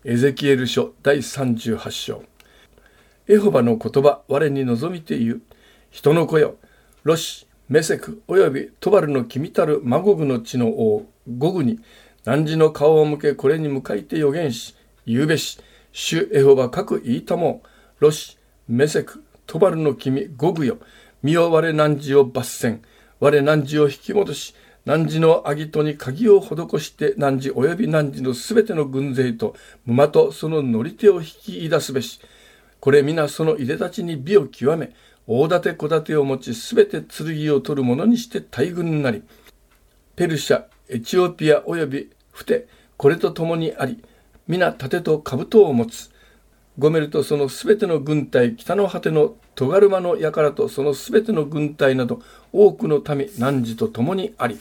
エゼキエル書第38章。エホバの言葉、我に望みて言う。人の子よ、ロシ、メセク、およびトバルの君たるマゴグの地の王、ゴグに、汝の顔を向けこれに向かいて予言し、言うべし、主エホバ各言いたもう、ロシ、メセク、トバルの君、ゴグよ、身を我汝を抜栓、我汝を引き戻し、汝のアギトに鍵を施して、汝および汝のすべての軍勢と馬とその乗り手を引き出すべし。これ皆そのいでたちに美を極め、大盾小盾を持ち、すべて剣を取る者にして大軍になり、ペルシャ、エチオピアおよびフテ、これと共にあり、皆盾と兜を持つ。ゴメルとそのすべての軍隊、北の果てのトガルマの輩とそのすべての軍隊など、多くの民、汝と共にあり。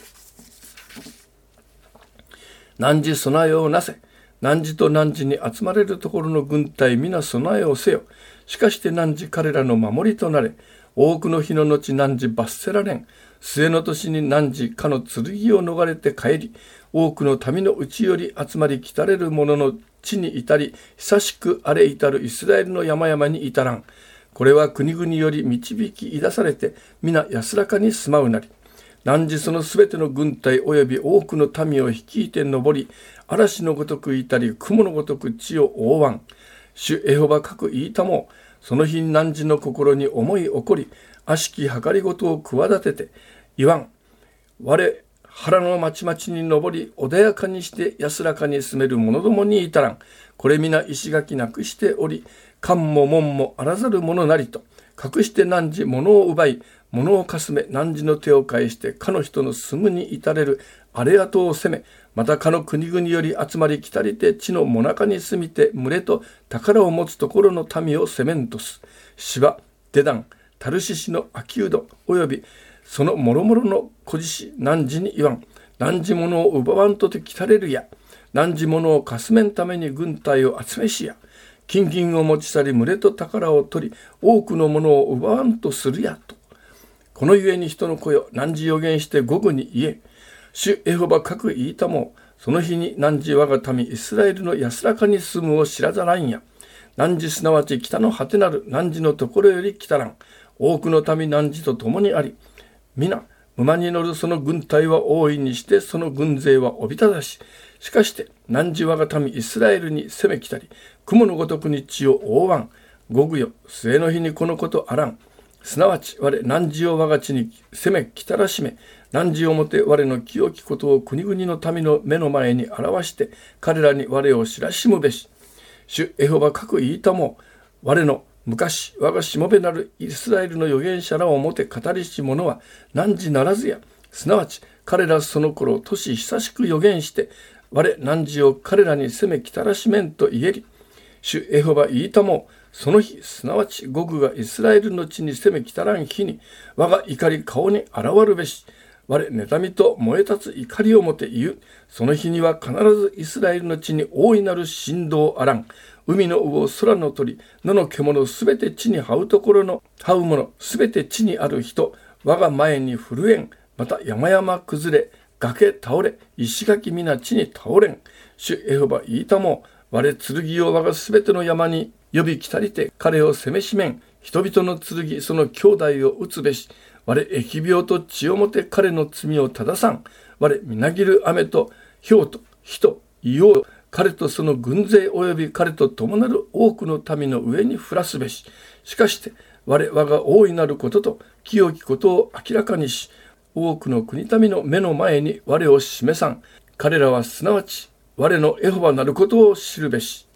汝備えをなせ。汝と汝に集まれるところの軍隊、皆備えをせよ。しかして汝彼らの守りとなれ。多くの日の後汝罰せられん。末の年に汝かの剣を逃れて帰り、多くの民のうちより集まり来たれる者の地に至り、久しくあれ至るイスラエルの山々に至らん。これは国々より導き出されて、皆安らかに住まうなり。汝そのすべての軍隊および多くの民を率いて登り、嵐のごとく至り、雲のごとく地を覆わん。主エホバ各言いたもう。その日汝の心に思い起こり、悪しき計りごとを企てて、言わん。我腹の町々に登り、穏やかにして安らかに住める者どもに至らん。これ皆石垣なくしており、関も門もあらざる者なりと、隠して汝物を奪い、物をかすめ、汝の手を返して、かの人の住むに至れる荒れ跡を攻め、またかの国々より集まり来たりて、地のもなかに住みて、群れと宝を持つところの民を攻めんとす。芝、デダン、タルシシのアキウド、およびそのもろもろの小獅子、汝に言わん。汝物を奪わんとて来たれるや。汝物をかすめんために軍隊を集めしや。金銀を持ち去り、群れと宝を取り、多くのものを奪わんとするやと。このゆえに人の子よ、汝予言して午後に言え。主エホバ各言いたもう。その日に汝我が民イスラエルの安らかに住むを知らざらんや。汝すなわち北の果てなる汝のところより来たらん。多くの民汝と共にあり。皆、馬に乗るその軍隊は大いにして、その軍勢はおびただし。しかして、汝我が民イスラエルに攻め来たり、雲のごとくに地を覆わん。午後よ、末の日にこのことあらん。すなわち我汝を我が地に攻め来たらしめ、汝をもて我の清きことを国々の民の目の前に表して、彼らに我を知らしむべし。主エホバ各言いたもう。我の昔我がしもべなるイスラエルの預言者らをもて語りし者は汝ならずや。すなわち彼らその頃年久しく預言して、我汝を彼らに攻め来たらしめんと言えり。主エホバ言いたもう。その日、すなわちゴグがイスラエルの地に攻め来たらん日に、我が怒り顔に現るべし。我妬みと燃え立つ怒りをもて言う。その日には必ずイスラエルの地に大いなる振動あらん。海の魚、空の鳥、野の獣、すべて地に這うところの這うもの、すべて地にある人、我が前に震えん。また山々崩れ、崖倒れ、石垣皆地に倒れん。主エホバ言いたもう。我剣を我がすべての山に呼び来たりて、彼を攻めしめん。人々の剣、その兄弟を撃つべし。我疫病と血をもて彼の罪を正さん。我みなぎる雨と雹と火と硫黄、彼とその軍勢および彼と共なる多くの民の上に降らすべし。しかして我が大いなることと清きことを明らかにし、多くの国民の目の前に我を示さん。彼らはすなわち我のエホバなることを知るべし。